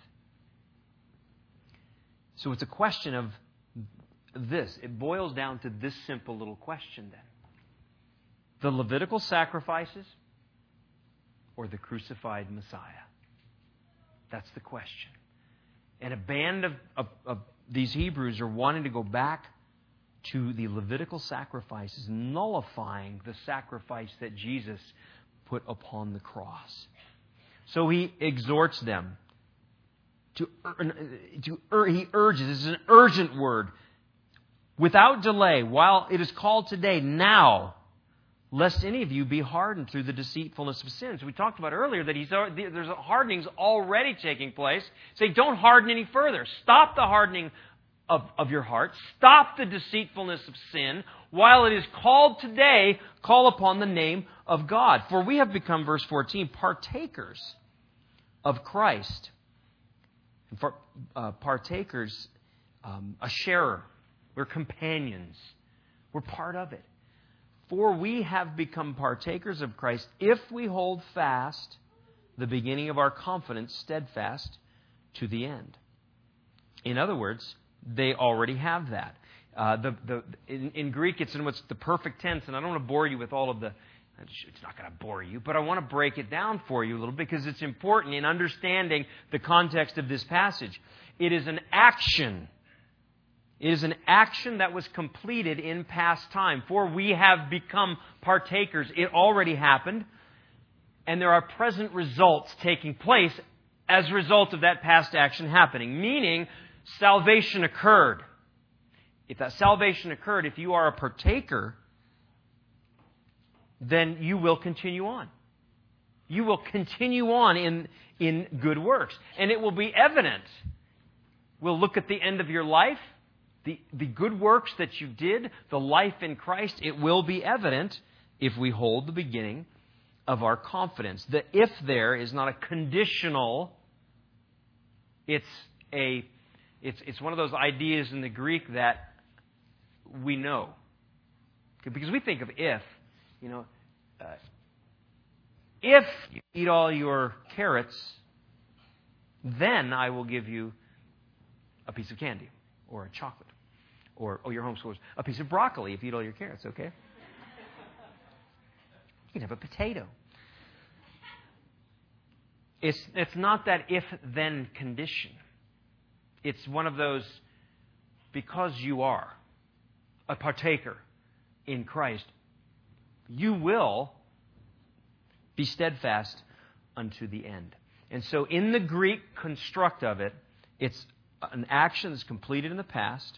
So it's a question of this. It boils down to this simple little question then. The Levitical sacrifices or the crucified Messiah? That's the question. And a band of, of, of these Hebrews are wanting to go back to the Levitical sacrifices, nullifying the sacrifice that Jesus put upon the cross. So he exhorts them to, to he urges, this is an urgent word, without delay, while it is called today, now, lest any of you be hardened through the deceitfulness of sins. We talked about earlier that he's, there's a hardening's already taking place. Say, don't harden any further. Stop the hardening of, of your heart. Stop the deceitfulness of sin while it is called today, call upon the name of God. For we have become, verse fourteen, partakers of Christ. And for uh, partakers, um, a sharer. We're companions. We're part of it. For we have become partakers of Christ if we hold fast the beginning of our confidence steadfast to the end. In other words, they already have that. Uh, the, the, in, in Greek, it's in what's the perfect tense, and I don't want to bore you with all of the... It's not going to bore you, but I want to break it down for you a little because it's important in understanding the context of this passage. It is an action. It is an action that was completed in past time. For we have become partakers. It already happened, and there are present results taking place as a result of that past action happening, meaning salvation occurred. If that salvation occurred, if you are a partaker, then you will continue on. You will continue on in, in good works. And it will be evident. We'll look at the end of your life, the, the good works that you did, the life in Christ. It will be evident if we hold the beginning of our confidence. The if there is not a conditional, it's a it's it's one of those ideas in the Greek that we know. Because we think of if, you know, uh, if you eat all your carrots, then I will give you a piece of candy or a chocolate or, oh, your homeschoolers, a piece of broccoli if you eat all your carrots, okay? You can have a potato. It's, it's not that if-then condition. It's one of those, because you are a partaker in Christ, you will be steadfast unto the end. And so in the Greek construct of it, it's an action that's completed in the past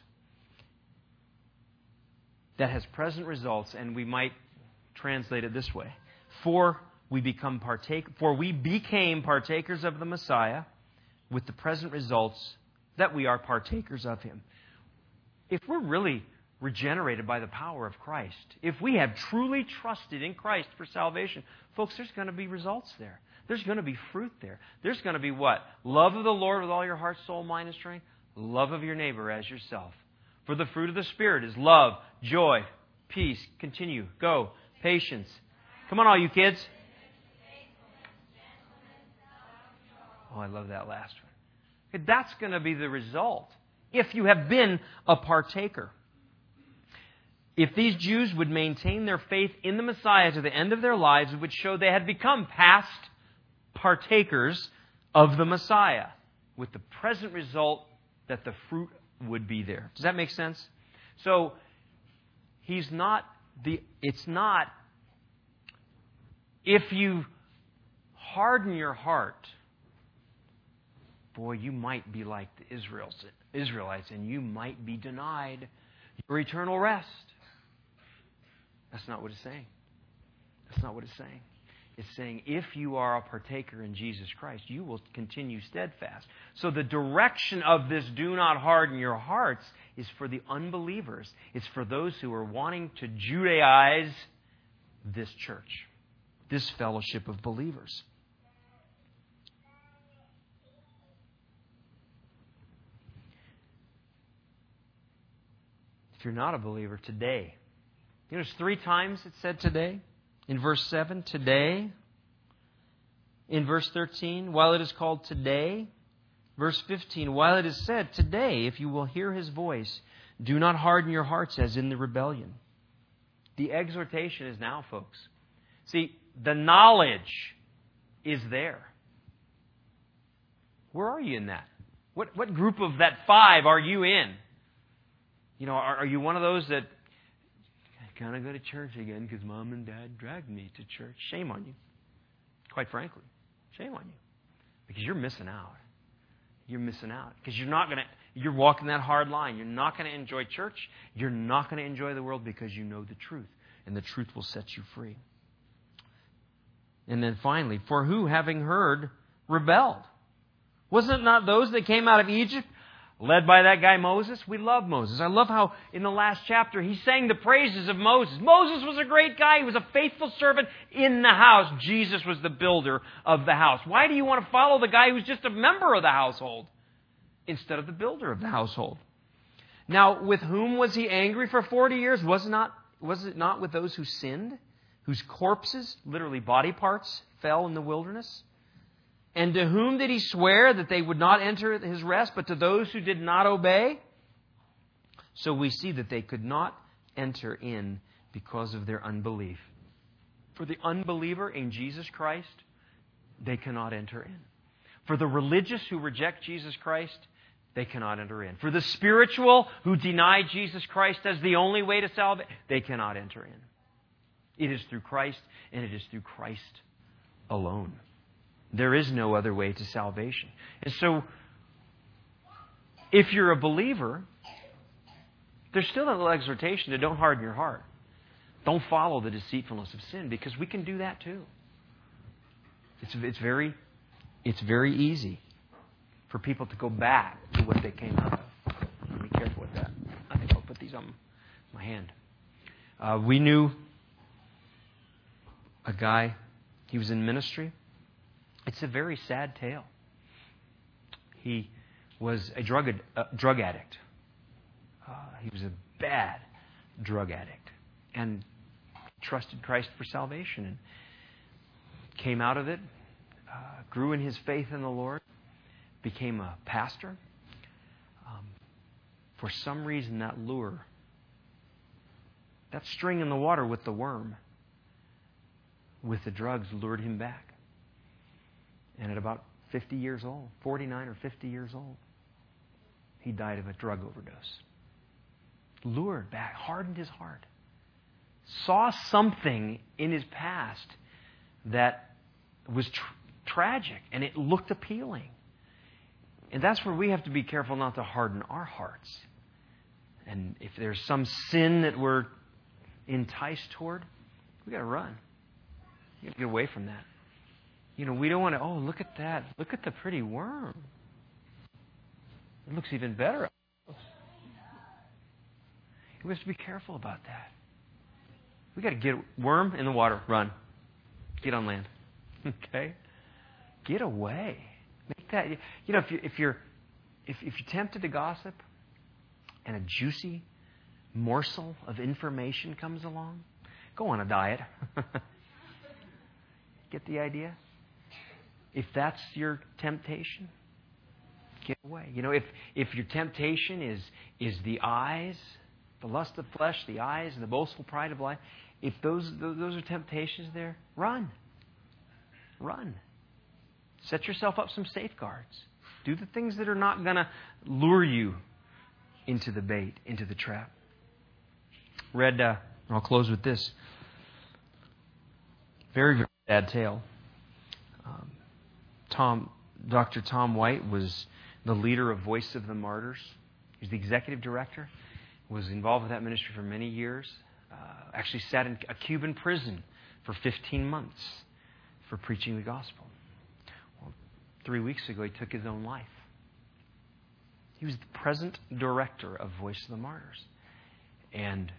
that has present results, and we might translate it this way. For we become partake, for we became partakers of the Messiah with the present results that we are partakers of Him. If we're really regenerated by the power of Christ, if we have truly trusted in Christ for salvation, folks, there's going to be results there. There's going to be fruit there. There's going to be what? Love of the Lord with all your heart, soul, mind, and strength. Love of your neighbor as yourself. For the fruit of the Spirit is love, joy, peace. Continue. Go. Patience. Come on, all you kids. Oh, I love that last one. That's going to be the result if you have been a partaker. If these Jews would maintain their faith in the Messiah to the end of their lives, it would show they had become past partakers of the Messiah, with the present result that the fruit would be there. Does that make sense? So, he's not the, it's not, if you harden your heart, boy, you might be like the Israels, Israelites, and you might be denied your eternal rest. That's not what it's saying. That's not what it's saying. It's saying if you are a partaker in Jesus Christ, you will continue steadfast. So the direction of this do not harden your hearts is for the unbelievers. It's for those who are wanting to Judaize this church, this fellowship of believers. If you're not a believer today, you know, there's three times it said today. In verse seven, today. In verse thirteen, while it is called today. Verse fifteen, while it is said today, if you will hear His voice, do not harden your hearts as in the rebellion. The exhortation is now, folks. See, the knowledge is there. Where are you in that? What, what group of that five are you in? You know, are, are you one of those that I kind of go to church again because mom and dad dragged me to church? Shame on you. Quite frankly, shame on you. Because you're missing out. You're missing out. Because you're not going to, you're walking that hard line. You're not going to enjoy church. You're not going to enjoy the world because you know the truth. And the truth will set you free. And then finally, for who, having heard, rebelled? Wasn't it not those that came out of Egypt led by that guy Moses. We love Moses. I love how in the last chapter he sang the praises of Moses. Moses was a great guy. He was a faithful servant in the house. Jesus was the builder of the house. Why do you want to follow the guy who's just a member of the household instead of the builder of the household? Now, with whom was he angry for forty years? Was it not, was it not with those who sinned, whose corpses, literally body parts, fell in the wilderness? And to whom did he swear that they would not enter his rest, but to those who did not obey? So we see that they could not enter in because of their unbelief. For the unbeliever in Jesus Christ, they cannot enter in. For the religious who reject Jesus Christ, they cannot enter in. For the spiritual who deny Jesus Christ as the only way to salvation, they cannot enter in. It is through Christ, and it is through Christ alone. There is no other way to salvation. And so, if you're a believer, there's still a little exhortation to don't harden your heart. Don't follow the deceitfulness of sin, because we can do that too. It's, it's, very, it's very easy for people to go back to what they came out of. Be careful with that. I think I'll put these on my hand. Uh, we knew a guy, he was in ministry. It's a very sad tale. He was a drug, ad, uh, drug addict. Uh, he was a bad drug addict. And trusted Christ for salvation. And came out of it. Uh, grew in his faith in the Lord. Became a pastor. Um, for some reason, that lure, that string in the water with the worm, with the drugs, lured him back. And at about fifty years old, forty-nine or fifty years old, he died of a drug overdose. Lured back, hardened his heart. Saw something in his past that was tr- tragic, and it looked appealing. And that's where we have to be careful not to harden our hearts. And if there's some sin that we're enticed toward, we've got to run. You've got to get away from that. You know, we don't want to, oh, look at that. Look at the pretty worm. It looks even better. We have to be careful about that. We've got to get worm in the water, run. Get on land. Okay? Get away. Make that, you know, if, you, if you're if, if you're tempted to gossip and a juicy morsel of information comes along, go on a diet. Get the idea? If that's your temptation, get away. You know, if, if your temptation is, is the eyes, the lust of flesh, the eyes, and the boastful pride of life, if those, those are temptations there, run. Run. Set yourself up some safeguards. Do the things that are not going to lure you into the bait, into the trap. Read, uh, I'll close with this. Very, very sad tale. Um, Tom, Doctor Tom White was the leader of Voice of the Martyrs. He was the executive director. Was involved with that ministry for many years. Uh, actually sat in a Cuban prison for fifteen months for preaching the gospel. Well, three weeks ago, he took his own life. He was the present director of Voice of the Martyrs. And,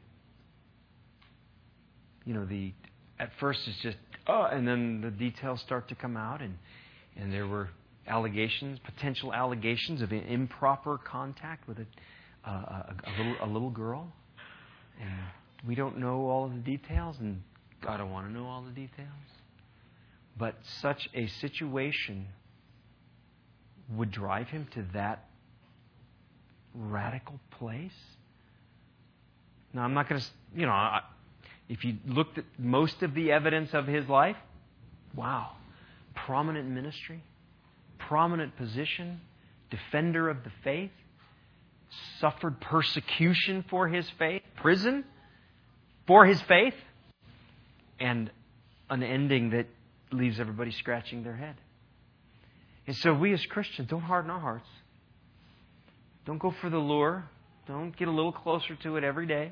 you know, the at first it's just, oh, and then the details start to come out, and, and there were allegations, potential allegations of improper contact with a, uh, a, a, little, a little girl. And we don't know all of the details, and I don't want to know all the details. But such a situation would drive him to that radical place. Now, I'm not going to, you know, I, if you looked at most of the evidence of his life, wow, prominent ministry, prominent position, defender of the faith, suffered persecution for his faith, prison for his faith, and an ending that leaves everybody scratching their head. And so we as Christians, don't harden our hearts. Don't go for the lure. Don't get a little closer to it every day.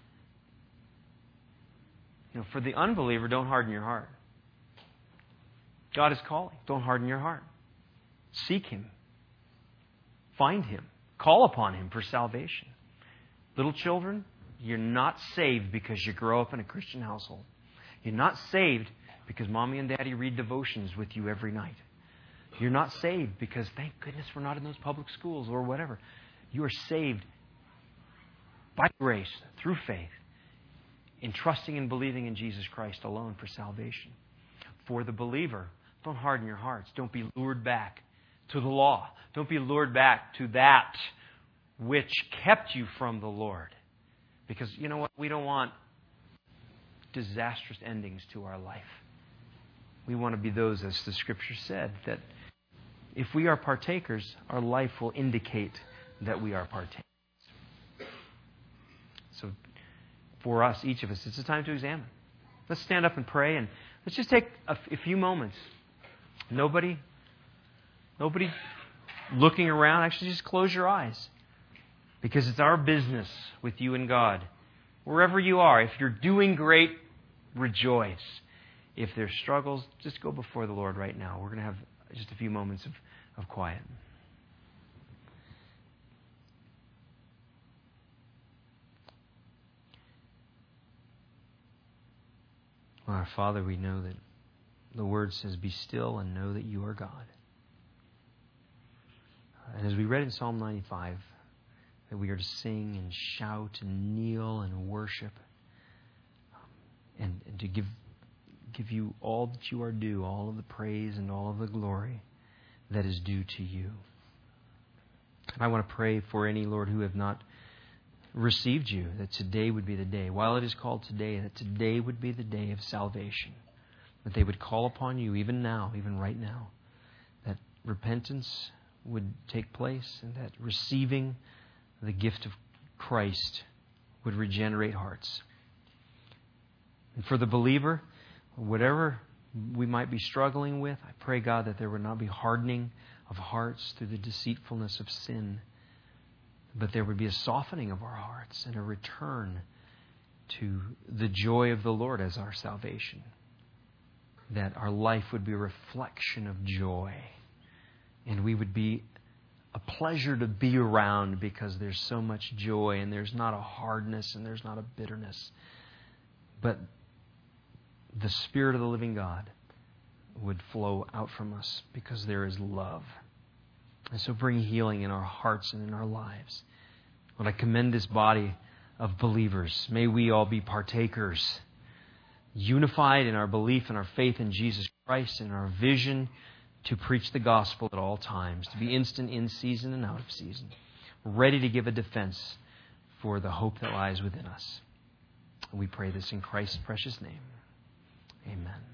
You know, for the unbeliever, don't harden your heart. God is calling. Don't harden your heart. Seek Him. Find Him. call upon Him for salvation. Little children, you're not saved because you grow up in a Christian household. You're not saved because Mommy and Daddy read devotions with you every night. You're not saved because, thank goodness, we're not in those public schools or whatever. You are saved by grace, through faith, in trusting and believing in Jesus Christ alone for salvation. For the believer, don't harden your hearts. Don't be lured back to the law. Don't be lured back to that which kept you from the Lord. Because, you know what? We don't want disastrous endings to our life. We want to be those, as the Scripture said, that if we are partakers, our life will indicate that we are partakers. So, for us, each of us, it's a time to examine. Let's stand up and pray, and let's just take a, a few moments. Nobody, nobody looking around. Actually, just close your eyes. Because it's our business with you and God. Wherever you are, if you're doing great, rejoice. If there's struggles, just go before the Lord right now. We're going to have just a few moments of, of quiet. Well, our Father, we know that the Word says, be still and know that you are God. And as we read in Psalm ninety-five, that we are to sing and shout and kneel and worship and, and to give give you all that you are due, all of the praise and all of the glory that is due to you. And I want to pray for any, Lord, who have not received you, that today would be the day. While it is called today, that today would be the day of salvation. That they would call upon you even now, even right now. That repentance would take place and that receiving the gift of Christ would regenerate hearts. And for the believer, whatever we might be struggling with, I pray, God, that there would not be hardening of hearts through the deceitfulness of sin, but there would be a softening of our hearts and a return to the joy of the Lord as our salvation. That our life would be a reflection of joy, and we would be a pleasure to be around because there's so much joy and there's not a hardness and there's not a bitterness. But the Spirit of the living God would flow out from us because there is love. And so bring healing in our hearts and in our lives. Lord, I commend this body of believers. May we all be partakers, unified in our belief and our faith in Jesus Christ and our vision to preach the gospel at all times, to be instant in season and out of season, ready to give a defense for the hope that lies within us. We pray this in Christ's precious name. Amen.